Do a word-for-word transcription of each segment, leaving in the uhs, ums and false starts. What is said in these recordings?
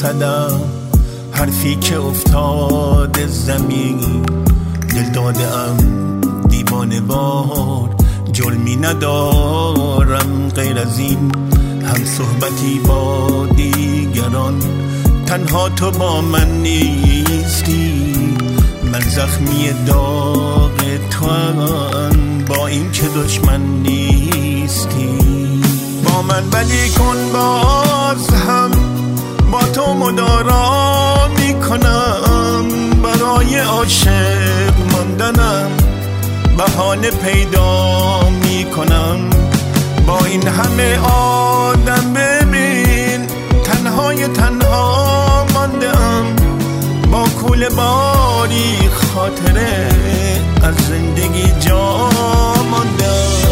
صدم حرفی که افتاده زمین، دل داده ام دیوانه وار، جرمی ندارم غیر از این، هم صحبتی با دیگران، تنها تو با من نیستی، من زخمی داغ تو ام، با این که دشمن نیستی با من، ولی کن باز هم با تو مدارا میکنم، برای عاشق ماندنم بهانه پیدا میکنم، با این همه آدم ببین تنهای تنها مانده ام، با کول باری خاطره از زندگی جا مانده ام.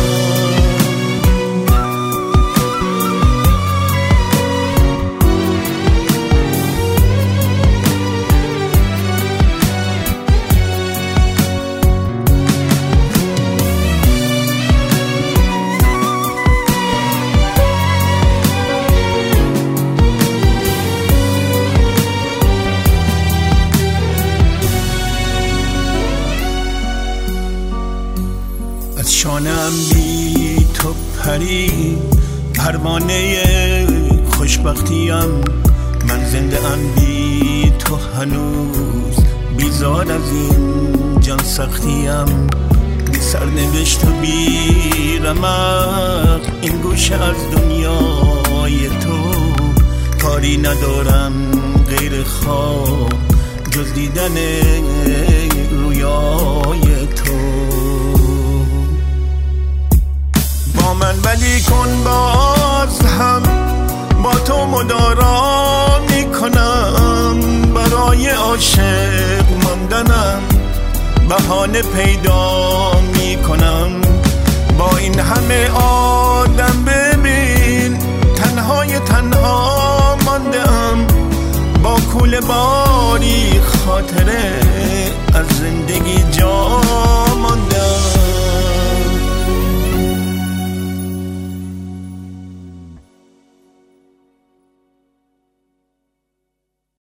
از شانه‌ام بی تو پری پروانه خوشبختیم، من زنده ام بی تو هنوز، بیزار از این جان سختیم، بی سرنوشت و بی رمق این گوشه از دنیای تو، کاری ندارم غیر خواب جز دیدن رویای تو با من، ولی کن باز هم با تو مدارا میکنم، برای عاشق ماندنم بهانه پیدا میکنم، با این همه آدم ببین تنهای تنها مانده ام، با کول باری خاطره از زندگی جا